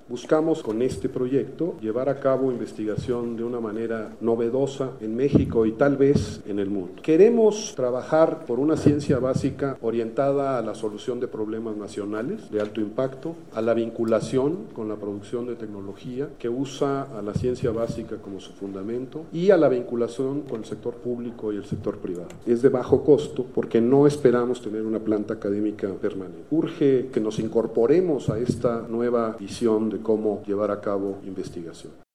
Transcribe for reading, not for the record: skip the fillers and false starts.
Buscamos con este proyecto llevar a cabo investigación de una manera novedosa en México y tal vez en el mundo. Queremos trabajar por una ciencia básica orientada a la solución de problemas nacionales de alto impacto, a la vinculación con la producción de tecnología que usa a la ciencia básica como su fundamento y a la vinculación con el sector público y el sector privado. Es de bajo costo porque no esperamos tener una planta académica permanente. Urge que nos incorporemos a esta nueva visión de cómo llevar a cabo investigación.